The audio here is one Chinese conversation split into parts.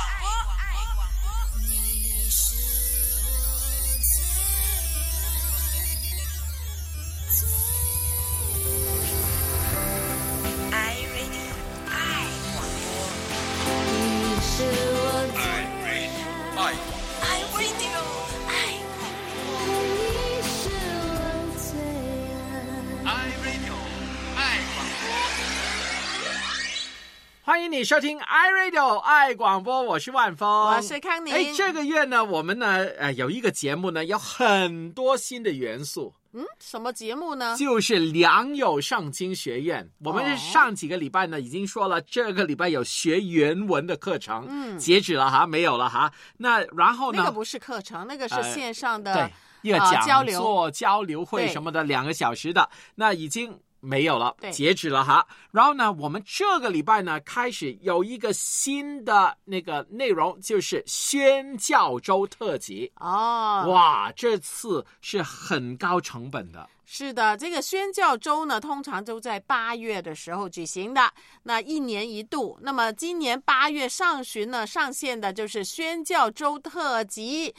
欢迎你收听 iRadio 爱广播，我是万峰， 我是康宁。 这个月呢，我们呢有一个节目呢，有很多新的元素。 什么节目呢？ 就是良友圣经学院。我们上几个礼拜呢已经说了，这个礼拜有学原文的课程，截止了哈，没有了哈。那然后呢？ 那个不是课程，那个是线上的、 对一个讲座、交流会什么的，2个小时的，那已经没有了，截止了哈。然后呢，我们这个礼拜呢开始有一个新的那个内容，就是宣教周特辑。哇，这次是很高成本的。 是的，这个宣教周呢，通常都在8月的时候举行的，那1年1度。那么今年8月上旬呢，上线的就是宣教周特辑。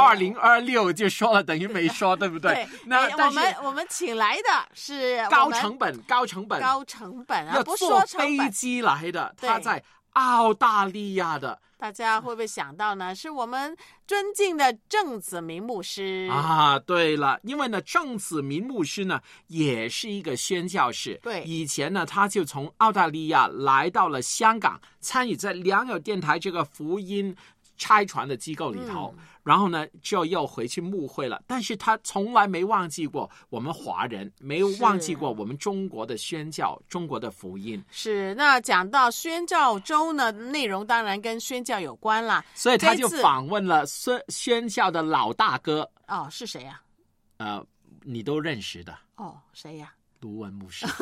2026就说了，等于没说，对不对？ 对。 那我们请来的是高成本啊， 要不说坐飞机来的，他在澳大利亚的。 大家会不会想到呢？是我们尊敬的郑子明牧师啊！对了，因为呢，郑子明牧师呢也是一个宣教士。 对， 以前呢，他就从澳大利亚来到了香港，参与在良友电台这个福音差传的机构里头，然后呢就又回去牧会了。但是他从来没忘记过我们华人，没有忘记过我们中国的宣教，中国的福音。 是，那讲到宣教周呢，内容当然跟宣教有关啦， 所以他就访问了宣教的老大哥。 是谁呀？ 你都认识的。 谁呀？ 卢文牧师。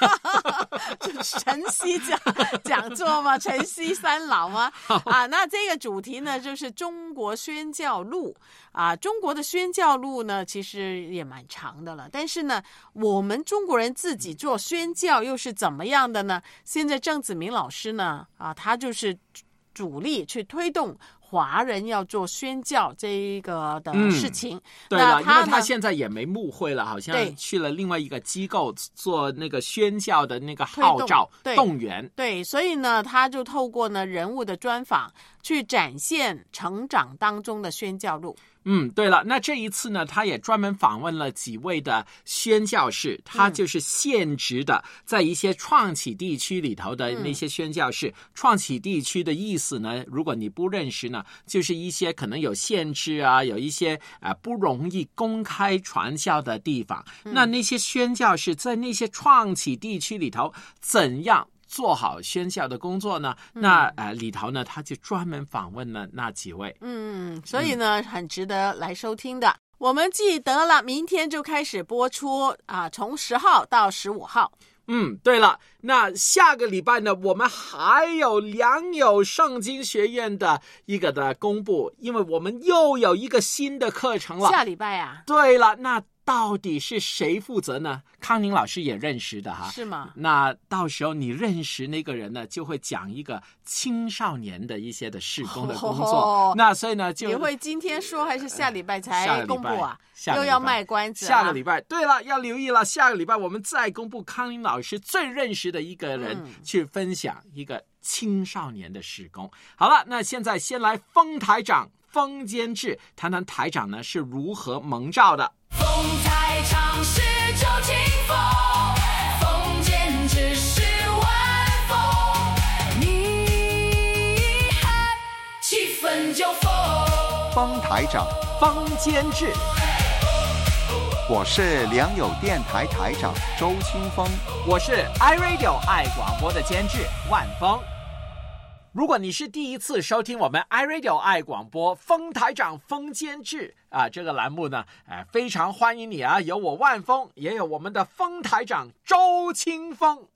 晨曦讲座吗？晨曦三老吗？那这个主题呢就是中国宣教路中国的宣教路呢其实也蛮长的了，但是呢我们中国人自己做宣教又是怎么样的呢？现在郑子明老师呢他就是主力去推动华人要做宣教这一个的事情。 对了，因为他现在也没牧会了，好像去了另外一个机构做那个宣教的那个号召动员。 对，所以呢他就透过呢人物的专访去展现成长当中的宣教路。 对了，那这一次呢，他也专门访问了几位的宣教士，他就是现职的，在一些创启地区里头的那些宣教士。创启地区的意思呢，如果你不认识呢，就是一些可能有限制有一些不容易公开传教的地方。那些宣教士在那些创启地区里头怎样做好宣教的工作呢？那里头呢，他就专门访问了那几位。 所以呢，很值得来收听的。我们记得了，明天就开始播出从10号到15号。 对了，那下个礼拜呢，我们还有良友圣经学院的一个的公布，因为我们又有一个新的课程了。 下礼拜对了，那到底是谁负责呢？康宁老师也认识的哈。 是吗？ 那到时候你认识那个人呢，就会讲一个青少年的一些的事工的工作。那所以呢，就你会今天说还是下礼拜才公布又要卖关子下个礼拜。对了，要留意了，下个礼拜我们再公布康宁老师最认识的一个人去分享一个青少年的事工。好了，那现在先来封台长封监制谈谈台长呢是如何蒙召的。 封台长是周清风，封监制是万峰，你喊气氛就疯。 封台长封监制， 我是良友电台台长周清风， 我是 iRadio 爱广播的监制万峰。如果你是第一次收听我们 iRadio 爱广播封台长封监制这个栏目呢，非常欢迎你有我万峰，也有我们的封台长周清风。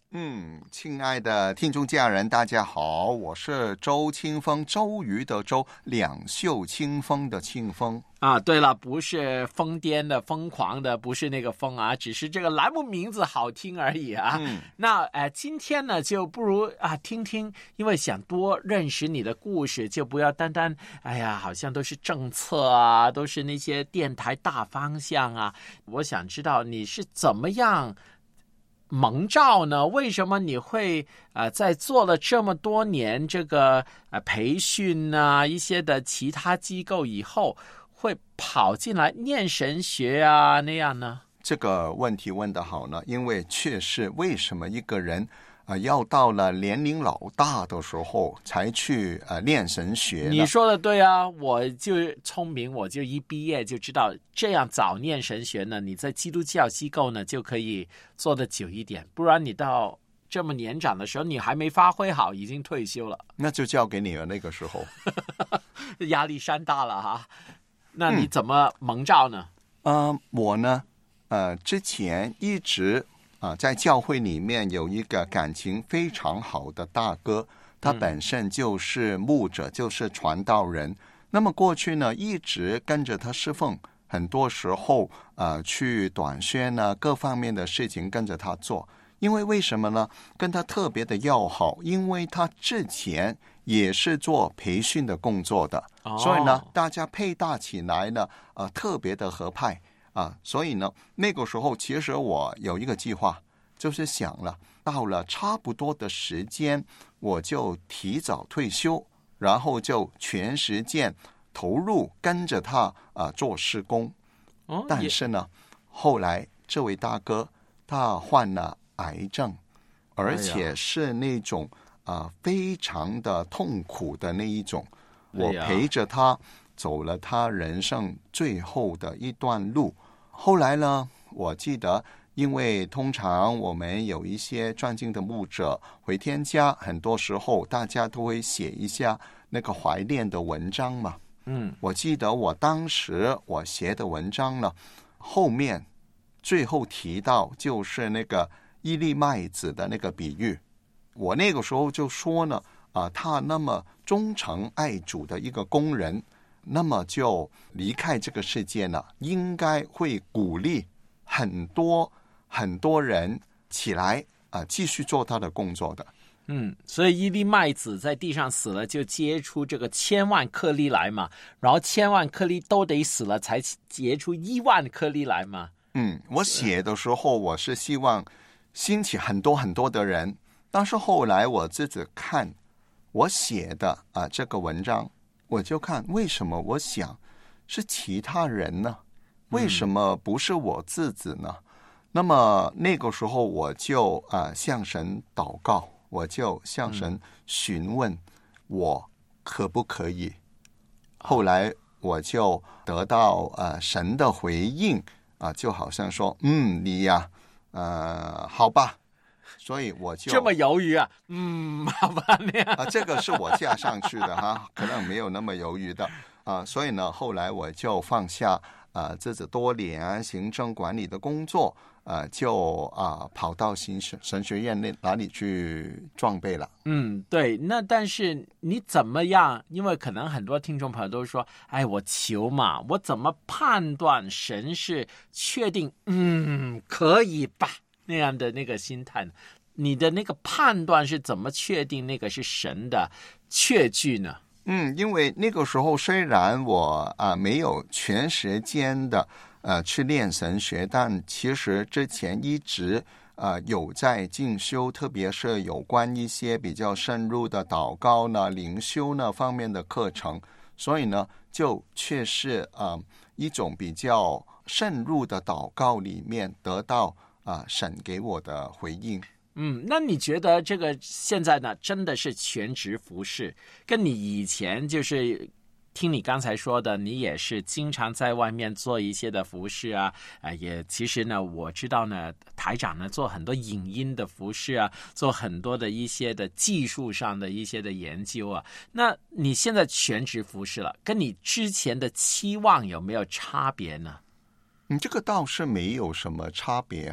亲爱的听众家人，大家好，我是周清风，周瑜的周，两袖清风的清风。 啊，对了，不是疯癫的、疯狂的，不是那个疯啊，只是这个栏目名字好听而已啊。那今天呢，就不如听听，因为想多认识你的故事，就不要单单好像都是政策啊，都是那些电台大方向啊。我想知道你是怎么样蒙召呢？为什么你会在做了这么多年这个培训啊，一些的其他机构以后，会跑进来念神学啊那样呢？ 这个问题问得好呢，因为确实为什么一个人要到了年龄老大的时候才去念神学呢？ 你说的对啊，我就聪明，我就一毕业就知道这样早念神学呢，你在基督教机构呢就可以做得久一点，不然你到这么年长的时候你还没发挥好，已经退休了， 那就交给你了。那个时候压力山大了哈。那你怎么蒙召呢？ 我呢之前一直在教会里面有一个感情非常好的大哥，他本身就是牧者，就是传道人。那么过去呢，一直跟着他侍奉，很多时候去短宣呢，各方面的事情跟着他做。因为为什么呢？跟他特别的要好，因为他之前也是做培训的工作的，所以呢，大家配搭起来呢，特别的合拍。所以呢，那个时候其实我有一个计划，就是想了，到了差不多的时间，我就提早退休，然后就全时间投入跟着他做事工。但是呢，后来这位大哥他患了癌症，而且是那种非常的痛苦的那一种。我陪着他走了他人生最后的一段路。后来呢，我记得因为通常我们有一些专精的牧者回天家，很多时候大家都会写一下那个怀念的文章嘛。我记得我当时我写的文章呢，后面最后提到就是那个一粒麦子的那个比喻。我那个时候就说呢，他那么忠诚爱主的一个工人，那么就离开这个世界呢，应该会鼓励很多人起来继续做他的工作的。 所以一粒麦子在地上死了，就结出这个1000万颗粒来嘛，然后1000万颗粒都得死了，才结出1万颗粒来嘛。 我写的时候我是希望兴起很多的人，但是后来我自己看我写的这个文章，我就看为什么我想是其他人呢？为什么不是我自己呢？那么那个时候我就向神祷告，我就向神询问我可不可以。后来我就得到神的回应就好像说你呀好吧。所以我就这么犹豫好吧那样这个是我加上去的哈，可能没有那么犹豫的所以呢，后来我就放下自己多年行政管理的工作就跑到神学院哪里去装备了。 对。那但是你怎么样？因为可能很多听众朋友都说，我求嘛，我怎么判断神是确定可以吧那样的那个心态呢？你的那个判断是怎么确定那个是神的确据呢？ 因为那个时候虽然我没有全时间的去练神学，但其实之前一直有在进修，特别是有关一些比较深入的祷告呢、灵修呢方面的课程，所以呢就确实一种比较深入的祷告里面得到神给我的回应。 那你觉得这个现在呢，真的是全职服事，跟你以前就是听你刚才说的，你也是经常在外面做一些的服事也其实呢，我知道呢，台长呢做很多影音的服事做很多的一些的技术上的一些的研究那你现在全职服事了，跟你之前的期望有没有差别呢？ 这个倒是没有什么差别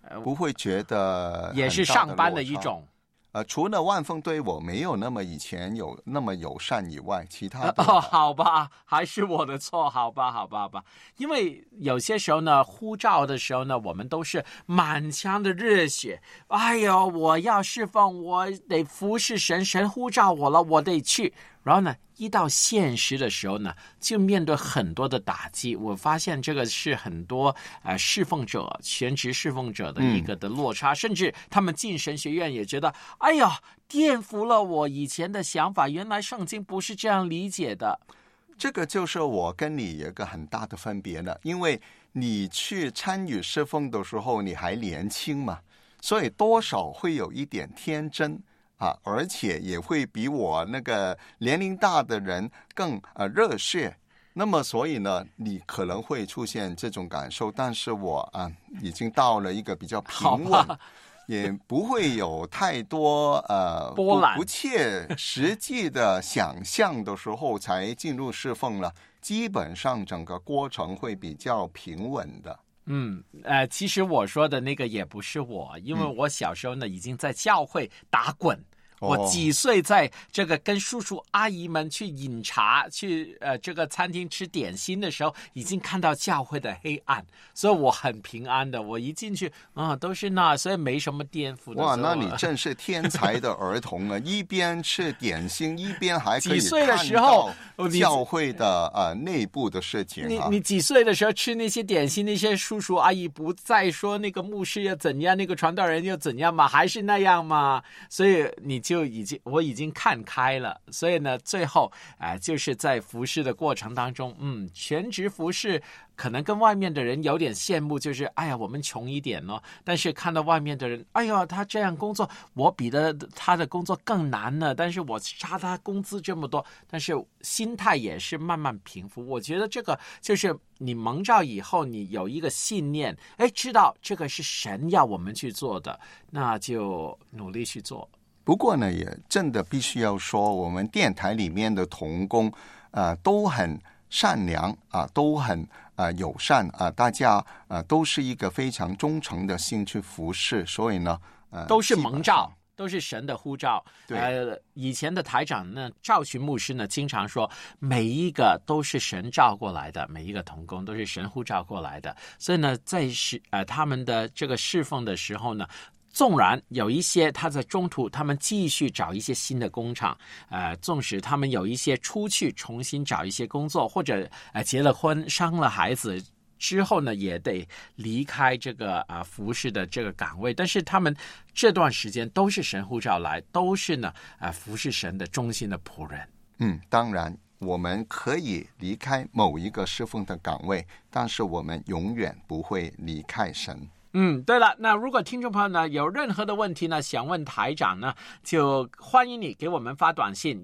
不会觉得也是上班的一种。 除了万丰对我没有那么以前有那么友善以外，其他的好吧，还是我的错，好吧。因为有些时候呢，呼召的时候呢，我们都是满腔的热血，哎呦，我要侍奉，我得服侍神，神呼召我了，我得去。然后呢，一到现实的时候呢，就面对很多的打击。我发现这个是很多侍奉者、全职侍奉者的一个的落差，甚至他们进神学院也觉得，哎呀，颠覆了我以前的想法，原来圣经不是这样理解的。 这个就是我跟你有一个很大的分别了，因为你去参与侍奉的时候，你还年轻嘛，所以多少会有一点天真。而且也会比我那个年龄大的人更热血，那么所以呢，你可能会出现这种感受，但是我已经到了一个比较平稳，也不会有太多波澜不切实际的想象的时候才进入侍奉了，基本上整个过程会比较平稳的。 其实我说的那个也不是我，因为我小时候呢已经在教会打滚。我几岁在这个跟叔叔阿姨们去饮茶，去这个餐厅吃点心的时候，已经看到教会的黑暗，所以我很平安的。我一进去都是那，所以没什么颠覆的。 哇，那你真是天才的儿童啊！一边吃点心，一边还可以几岁的时候教会的内部的事情。 你几岁的时候吃那些点心，那些叔叔阿姨不再说那个牧师要怎样，那个传道人要怎样吗？还是那样吗？所以我已经看开了，所以呢，最后就是在服侍的过程当中，全职服侍可能跟外面的人有点羡慕，就是哎呀，我们穷一点哦。但是看到外面的人，哎呀，他这样工作，我比他的工作更难呢。但是我差他工资这么多，但是心态也是慢慢平复。我觉得这个就是你蒙召以后，你有一个信念，知道这个是神要我们去做的，那就努力去做。 不过呢，也真的必须要说，我们电台里面的同工都很善良都很友善大家都是一个非常忠诚的心去服侍，所以呢都是蒙召，都是神的呼召。 对， 以前的台长呢，赵群牧师呢，经常说，每一个都是神召过来的，每一个同工都是神呼召过来的。所以呢，在他们的这个侍奉的时候呢，纵然有一些他在中途他们继续找一些新的工厂，纵使他们有一些出去重新找一些工作，或者结了婚生了孩子之后呢，也得离开这个服侍的这个岗位，但是他们这段时间都是神呼召来，都是呢服侍神的忠心的仆人。 当然我们可以离开某一个侍奉的岗位，但是我们永远不会离开神。 对了，那如果听众朋友呢有任何的问题呢，想问台长呢，就欢迎你给我们发短信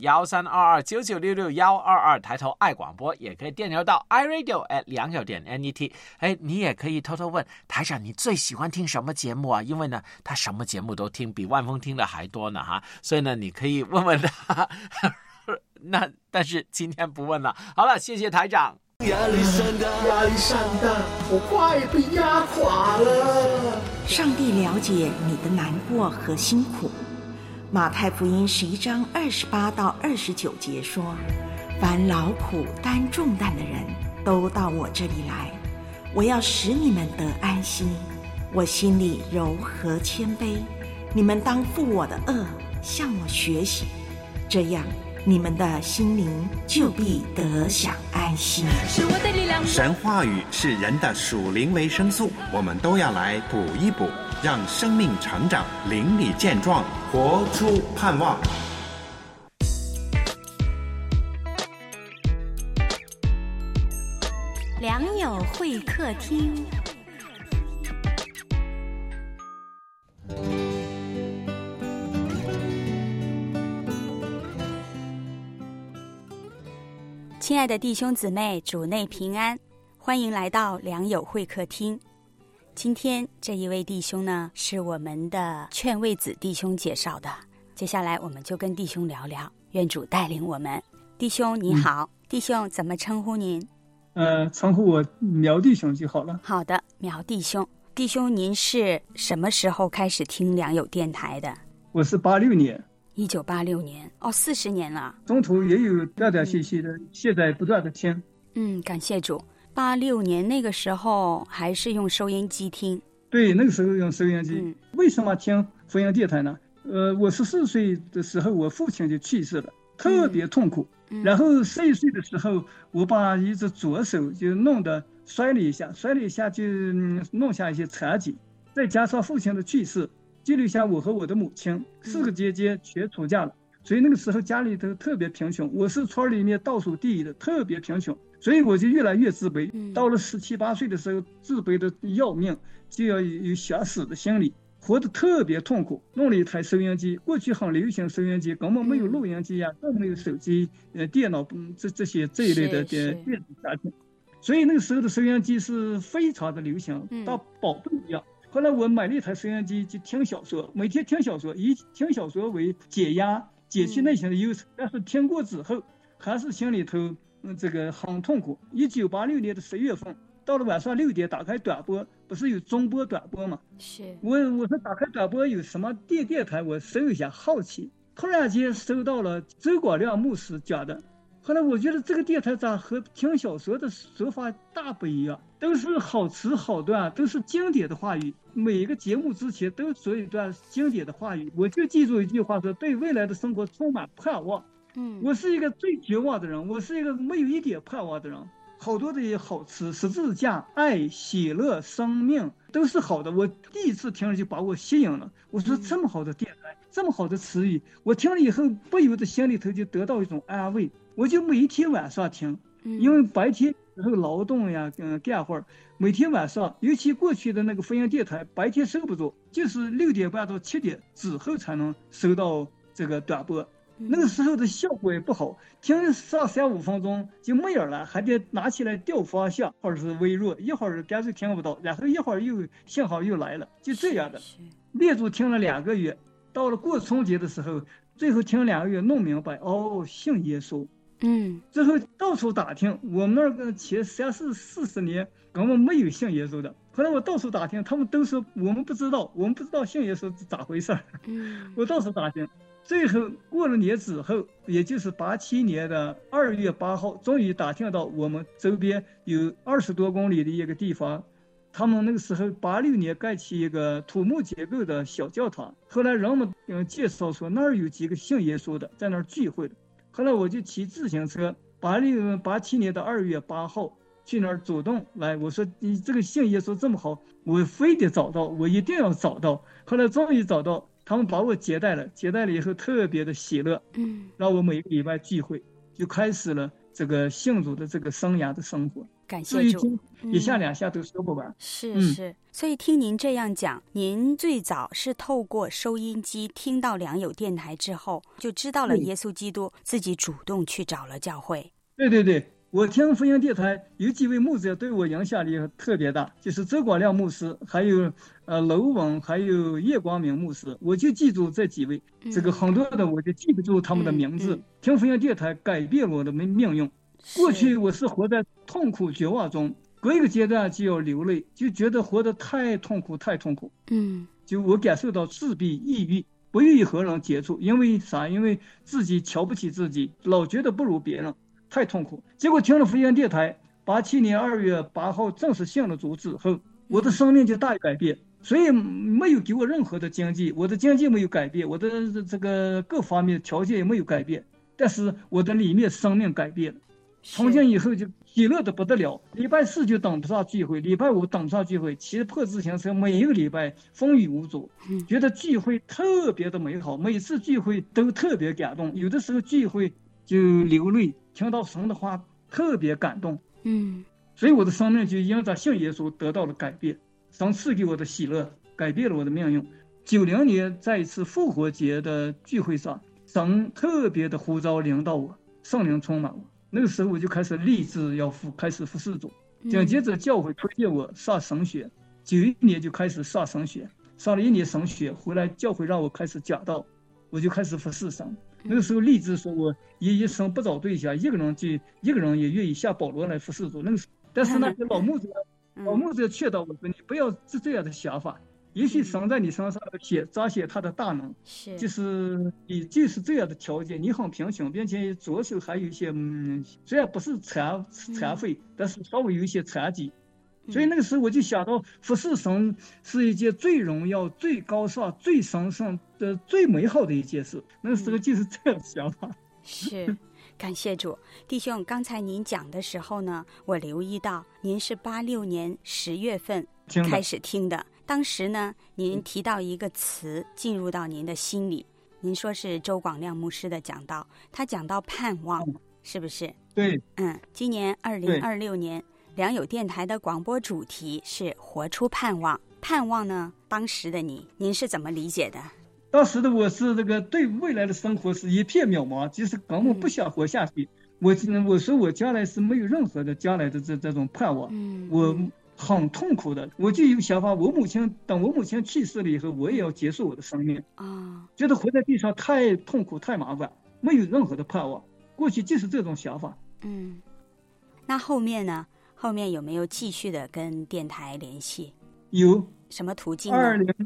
132299662122，抬头爱广播，也可以电邮到 iRadio@2.net。你也可以偷偷问台长，你最喜欢听什么节目啊？因为呢，他什么节目都听，比万峰听的还多呢哈，所以呢，你可以问问他。那但是今天不问了。好了，谢谢台长。 压力山大，我快被压垮了。 上帝了解你的难过和辛苦。马太福音11章28到29节说：凡劳苦担重担的人，都到我这里来，我要使你们得安息。我心里柔和谦卑，你们当负我的轭，向我学习，这样你们的心灵就必得享安息。 是我的力量。 神话语是人的属灵维生素，我们都要来补一补，让生命成长，灵里健壮，活出盼望。 良友会客厅。亲爱的弟兄姊妹，主内平安，欢迎来到良友会客厅。今天这一位弟兄呢，是我们的劝慰子弟兄介绍的，接下来我们就跟弟兄聊聊，愿主带领我们。弟兄你好，弟兄怎么称呼您？ 称呼我苗弟兄就好了。 好的，苗弟兄。 弟兄，您是什么时候开始听良友电台的？ 我是86年 ，1986年，哦，40年了。 中途也有断断续续的，现在不断的听。 感谢主。86年那个时候还是用收音机听。 对，那个时候用收音机。为什么听福音电台呢？我14岁的时候，我父亲就去世了，特别痛苦。然后11岁的时候，我把一只左手就弄得摔了一下就弄下一些残疾，再加上父亲的去世，就留下我和我的母亲，4个姐姐全出嫁了。所以那个时候家里头特别贫穷，我是村里面倒数第一的，特别贫穷，所以我就越来越自卑。到了17、18岁的时候，自卑的要命，就要有想死的心理，活得特别痛苦。弄了一台收音机，过去很流行收音机，根本没有录音机呀，更没有手机、电脑这一类的电子产品，所以那个时候的收音机是非常的流行，当宝贝一样。后来我买了一台收音机，就听小说，每天听小说，以听小说为解压、解去内心的忧愁。但是听过之后，还是心里头这个很痛苦。1986年的10月份，到了晚上6点，打开短波，不是有中波、短波吗？ 是。 我说打开短波有什么电台，我搜一下，好奇，突然间搜到了周广亮牧师讲的。后来我觉得这个电台咋和听小说的手法大不一样，都是好词好段，都是经典的话语，每一个节目之前都说一段经典的话语。我就记住一句话说，对未来的生活充满盼望。我是一个最绝望的人，我是一个没有一点盼望的人。好多的好词，十字架、爱、喜乐、生命都是好的。我第一次听了就把我吸引了。我说这么好的电台，这么好的词语，我听了以后不由得心里头就得到一种安慰。我就每天晚上听，因为白天时候劳动呀，干活，每天晚上，尤其过去的那个福音电台，白天收不着，就是6点半到7点之后才能收到这个短波。那个时候的效果也不好，听上3、5分钟就没影了，还得拿起来调方向或者是微弱，一会儿干脆听不到，然后一会儿又信号又来了，就这样的。连续听了2个月，到了过春节的时候，最后听2个月弄明白，哦，信耶稣。之后到处打听，我们那儿前30-40年根本没有信耶稣的。后来我到处打听，他们都说我们不知道信耶稣是咋回事。我到处打听，最后过了年之后，也就是87年的2月8号，终于打听到我们周边有20多公里的一个地方，他们那个时候86年盖起一个土木结构的小教堂。后来人们介绍说那儿有几个信耶稣的在那儿聚会的。后来我就骑自行车87年的2月8号去那儿主动来，我说你这个信耶稣这么好，我非得找到，我一定要找到。后来终于找到，他们把我接待了以后特别的喜乐，让我每个礼拜聚会，就开始了这个信主的这个生涯的生活。 感谢主， 一下2下都说不完。 是，所以听您这样讲，您最早是透过收音机听到良友电台之后，就知道了耶稣基督，自己主动去找了教会。 对，我听福音电台有几位牧者对我影响力特别大，就是周广亮牧师，还有娄文，还有叶光明牧师，我就记住这几位。这个很多的我就记不住他们的名字。听福音电台改变了我的命运。过去我是活在痛苦绝望中，隔一个阶段就要流泪，就觉得活得太痛苦。就我感受到自闭、抑郁，不愿意和人接触，因为啥？因为自己瞧不起自己，老觉得不如别人，太痛苦。结果听了福音电台，87年2月8号正式信了主之后，我的生命就大改变。所以没有给我任何的经济，我的经济没有改变，我的这个各方面条件也没有改变，但是我的里面生命改变了。从今以后就喜乐的不得了，礼拜4就等不上聚会，礼拜5等不上聚会，骑破自行车每一个礼拜风雨无阻，觉得聚会特别的美好，每次聚会都特别感动，有的时候聚会就流泪，听到神的话特别感动。所以我的生命就因着信耶稣得到了改变，神赐给我的喜乐改变了我的命运。90年在一次复活节的聚会上，神特别的呼召领导我，圣灵充满我，那个时候我就开始立志要开始服侍主。紧接着教会推荐我上神学，91年就开始上神学，上了1年神学回来，教会让我开始讲道，我就开始服侍神。那个时候立志说我一生不找对象，一个人也愿意像保罗来服侍主。那个但是那些老牧者老牧者劝导我说：“你不要这样的想法，也许神在你身上彰显他的大能，就是你就是这样的条件，你很贫穷，并且左手还有一些虽然不是残废，但是稍微有一些残疾。”所以那个时候我就想到，服侍神是一件最荣耀、最高尚、最神圣的、最美好的一件事。那个时候就是这样的想法。 是，感谢主。弟兄，刚才您讲的时候呢，我留意到您是86年10月份开始听的。当时呢，您提到一个词进入到您的心里，您说是周广亮牧师的讲道，他讲到盼望，是不是？ 对。 今年2026年。良友电台的广播主题是活出盼望。盼望呢，当时的您是怎么理解的？ 当时的我是这个对未来的生活是一片渺茫，就是根本不想活下去。我说我将来是没有任何的将来的这种盼望，我很痛苦的。我就有想法，等我母亲去世了以后，我也要结束我的生命觉得活在地上太痛苦太麻烦，没有任何的盼望。过去就是这种想法。 那后面呢？后面有没有继续的跟电台联系？ 有。 什么途径呢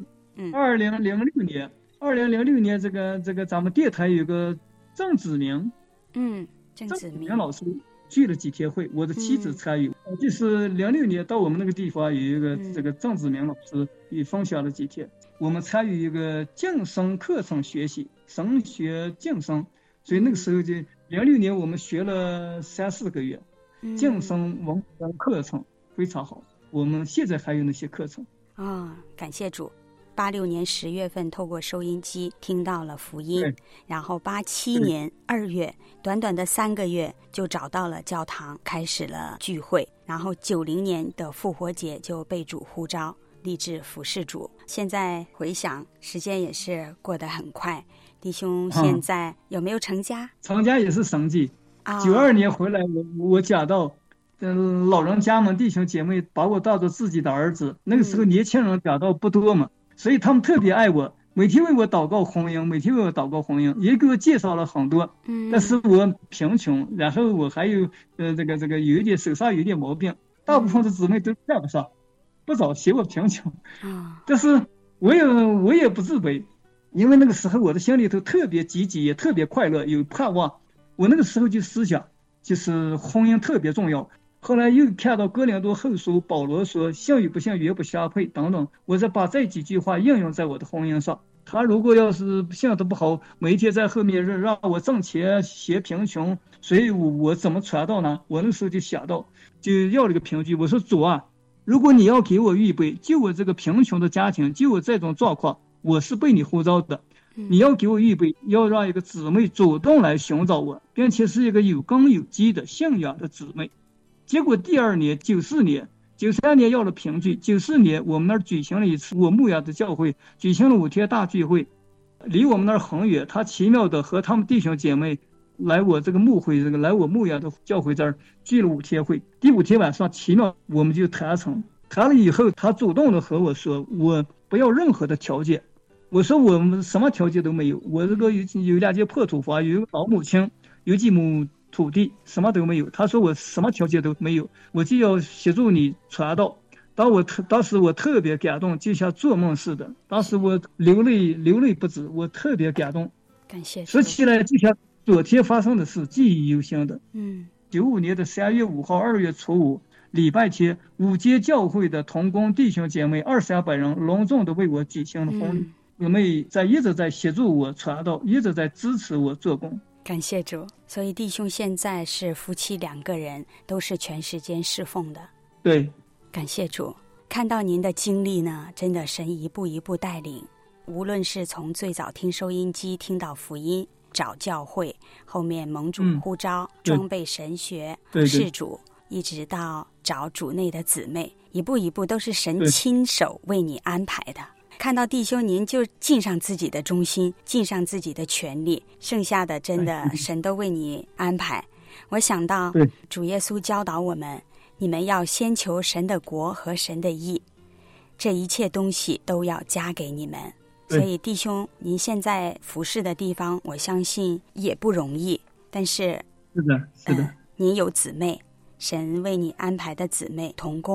？2006年，这个咱们电台有个郑子明， 郑子明老师聚了几天会，我的妻子参与。就是06年到我们那个地方有一个这个郑子明老师也分享了几天，我们参与一个晋升课程学习，神学晋升，所以那个时候就06年我们学了3-4个月。晋升文学课程非常好，我们现在还有那些课程感谢主。86年10月份透过收音机听到了福音，然后87年2月短短的3个月就找到了教堂，开始了聚会，然后90年的复活节就被主呼召立志服侍主。现在回想时间也是过得很快，弟兄现在有没有成家？ 成家也是神迹。92年回来，我讲到，老人家们弟兄姐妹把我当作自己的儿子。那个时候年轻人讲道不多嘛，所以他们特别爱我，每天为我祷告婚姻，也给我介绍了很多。但是我贫穷，然后我还有这个有一点手上有一点毛病，大部分的姊妹都看不上，不早嫌我贫穷。但是我也不自卑，因为那个时候我的心里头特别积极，也特别快乐，有盼望。我那个时候就思想，就是婚姻特别重要。后来又看到哥林多后书保罗说性与不性原不相配等等，我再把这几句话应用在我的婚姻上。他如果要是性的不好，每一天在后面让我挣钱嫌贫穷，所以我怎么传道呢？我那时候就想到，就要了个凭据，我说主啊，如果你要给我预备，就我这个贫穷的家庭，就我这种状况，我是被你呼召的，你要给我预备，要让一个姊妹主动来寻找我，并且是一个有根有基的信仰的姊妹。结果第二年93年要了凭据，94年我们那儿举行了一次我牧养的教会，举行了5天大聚会，离我们那儿很远，他奇妙的和他们弟兄姐妹来我这个牧会，来我牧养的教会这儿聚了5天会。第5天晚上奇妙我们就谈成，谈了以后他主动的和我说，我不要任何的条件。我说我们什么条件都没有，我这个有2间破土房，有一个老母亲，有几亩土地，什么都没有。他说我什么条件都没有，我就要协助你传道。当时我特别感动，就像做梦似的。当时我流泪不止，我特别感动。 感谢。 说起来就像昨天发生的事，记忆犹新的。95年的3月5号2月初5礼拜天，5间教会的同工弟兄姐妹200-300人隆重的为我举行了婚礼。我们一直在协助我传道，一直在支持我做工。 感谢主。所以弟兄现在是夫妻2个人，都是全时间侍奉的。 对， 感谢主。看到您的经历呢，真的神一步一步带领，无论是从最早听收音机听到福音，找教会，后面蒙主呼召，装备神学，事主，一直到找主内的姊妹，一步一步都是神亲手为你安排的。看到弟兄您就尽上自己的忠心，尽上自己的全力，剩下的真的神都为你安排。我想到主耶稣教导我们，你们要先求神的国和神的义，这一切东西都要加给你们。所以弟兄您现在服侍的地方，我相信也不容易，但是是的， 您有姊妹，神为你安排的姊妹同工，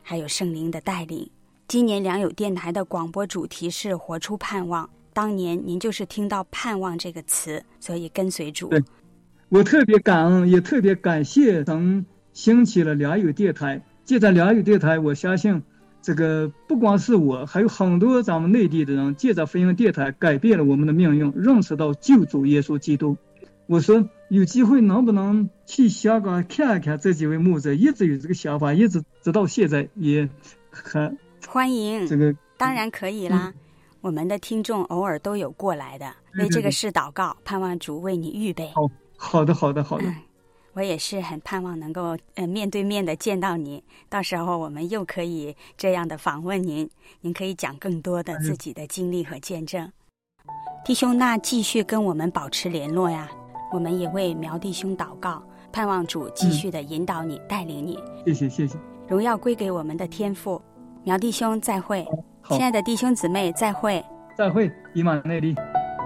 还有圣灵的带领。今年良友电台的广播主题是活出盼望，当年您就是听到盼望这个词，所以跟随主。 对，我特别感恩，也特别感谢神兴起了良友电台。借着良友电台，我相信这个不光是我，还有很多咱们内地的人借着福音电台改变了我们的命运，认识到救主耶稣基督。我说有机会能不能去香港看一看这几位牧者，一直有这个想法，一直直到现在也很欢迎。 这个当然可以啦，我们的听众偶尔都有过来的，为这个事祷告，盼望主为你预备。 好的。 我也是很盼望能够面对面的见到你，到时候我们又可以这样的访问您，您可以讲更多的自己的经历和见证。弟兄，那继续跟我们保持联络呀，我们也为苗弟兄祷告，盼望主继续的引导你，带领你。 谢谢。 荣耀归给我们的天父。苗弟兄再会，亲爱的弟兄姊妹再会， 以马内利。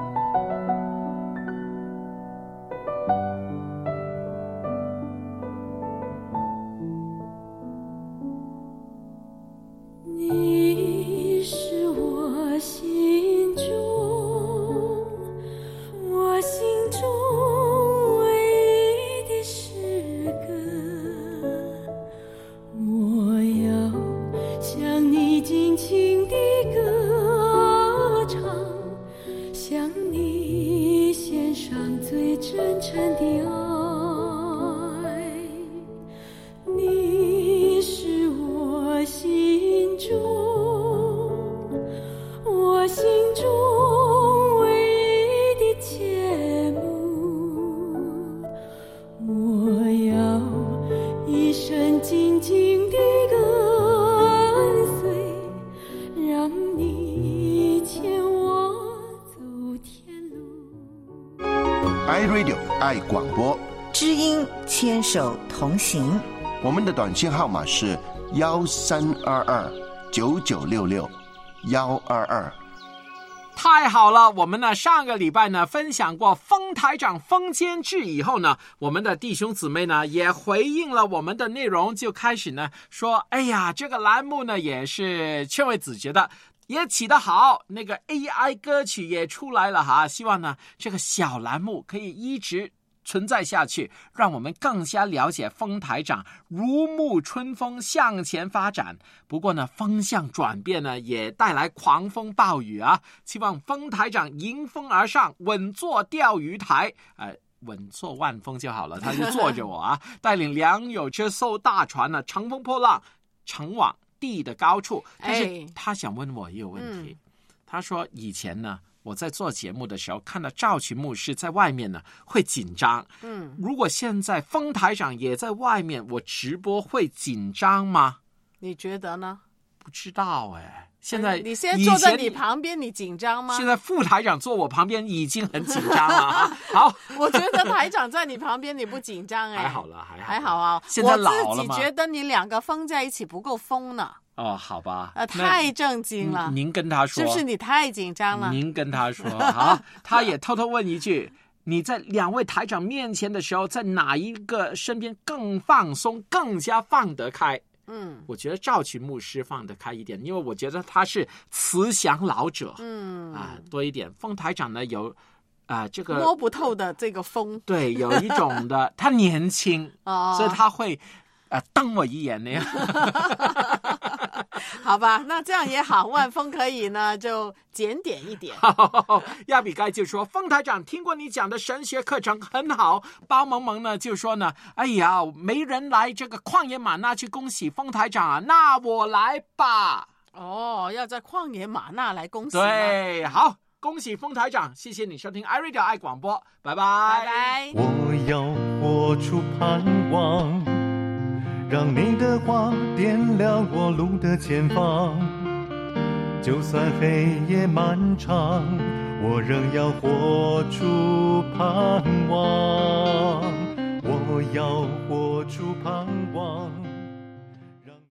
你是我心中唯一的诗歌，我要向你尽情地歌唱，向你献上最真诚的爱。你是我心中唯一的切慕，我要一生紧紧地跟随，让你牵我走天路。 iRadio 爱广播， 知音牵手同行。 我们的短信号码是13229966，122。 太好了，我们呢上个礼拜呢分享过封台长封监制以后呢，我们的弟兄姊妹呢也回应了我们的内容，就开始呢说，哎呀，这个栏目呢也是劝慰子觉得也起得好，那个 AI 歌曲也出来了哈，希望呢这个小栏目可以一直存在下去，让我们更加了解封台长如沐春风向前发展。不过呢，风向转变呢，也带来狂风暴雨啊！希望封台长迎风而上，稳坐钓鱼台，稳坐万峰就好了。他就坐着我啊，带领良友这艘大船呢，乘风破浪，乘往地的高处。但是他想问我一个问题，他说以前呢，我在做节目的时候看到赵群牧师在外面呢会紧张，如果现在封台长也在外面，我直播会紧张吗？ 你觉得呢？ 不知道现在你现在坐在你旁边，你紧张吗？ 现在副台长坐我旁边已经很紧张了。好， 我觉得台长在你旁边你不紧张还好了， 还好啊。 现在老了我自己觉得你两个封在一起不够疯呢。 哦，好吧， 太正经了。 您跟他说， 是不是你太紧张了？ 您跟他说好。他也偷偷问一句，你在两位台长面前的时候，在哪一个身边更放松，更加放得开？我觉得赵群牧师放得开一点，因为我觉得他是慈祥老者，多一点。封台长呢有这个摸不透的这个风， 对，有一种的他年轻所以他会瞪我一眼那样。 好吧，那这样也好，万峰可以呢就检点一点。 亚比该就说，封台长听过你讲的神学课程很好。包萌萌呢就说呢，哎呀，没人来这个旷野玛纳去恭喜封台长啊，那我来吧。 要在旷野玛纳来恭喜。 对，好，恭喜封台长，谢谢你收听 iRadio 爱广播，拜拜。 拜拜。 我要活出盼望，让你的话点亮我路的前方，就算黑夜漫长，我仍要活出盼望。我要活出盼望。